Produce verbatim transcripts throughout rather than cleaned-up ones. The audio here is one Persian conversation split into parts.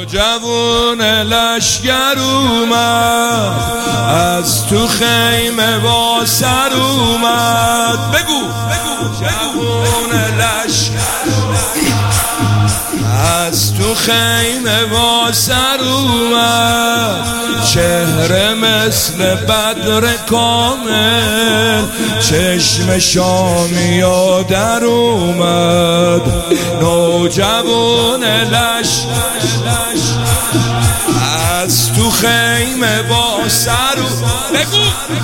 نوجوان لشگر اومد از تو خیمه با سر اومد. بگو جوان لشگر از تو خیمه با سر اومد، چهره مثل بدر کامل، چشم شامی ها در اومد. نوجوان لشگر از تو خیمه با سر بگو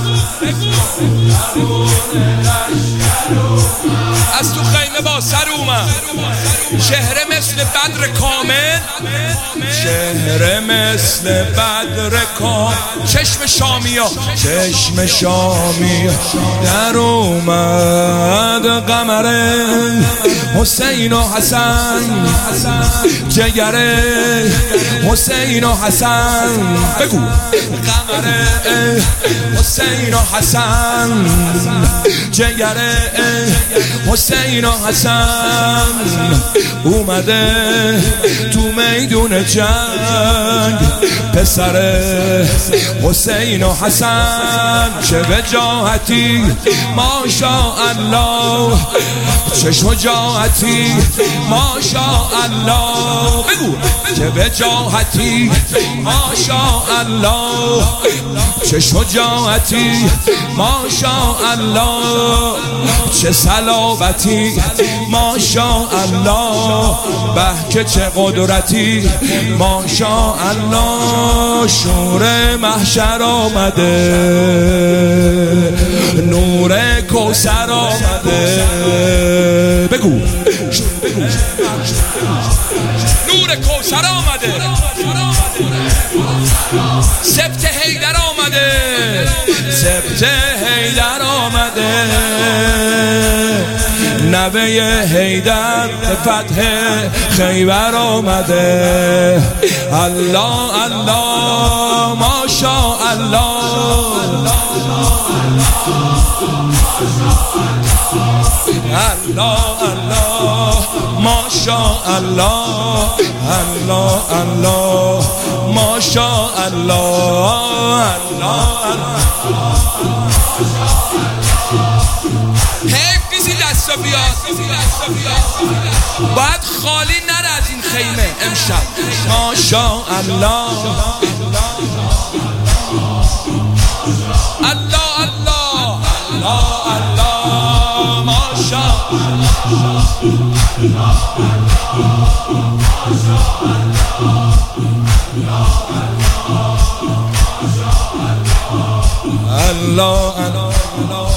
از تو خیمه با سر اومد، چهره مثل بدر کامل، چهره مثل بدر کامل، چشم شامی ها چشم شامی در اومد. قمر حسین و حسن، جگر حسین و حسن، بگو قمر حسین و حسن، جگر حسین و حسن اومده تو میدون جنگ. پسر حسین و حسن چه وجاهتی ماشاءالله، چه شجاعتی ماشاءالله، بگو چه وجاهتی ماشاءالله، چه شجاعتی ماشاءالله، چه صلابتی ماشاءالله، به که چه قدرتی ماشاءالله. شور محشر آمده، نور کوثر آمده، بگو نور کوثر آمده، سبت حیدر آمده، سبت حیدر آمده، نوه حیدر به فتح خیبر آمده. الله الله ماشاءالله، الله الله ماشاءالله، الله الله ماشاءالله، الله حیف کسی دستا بیاد، باید خالی نره از این خیمه امشب. ماشاءالله الله الله الله الله ماشاءالله، الله الله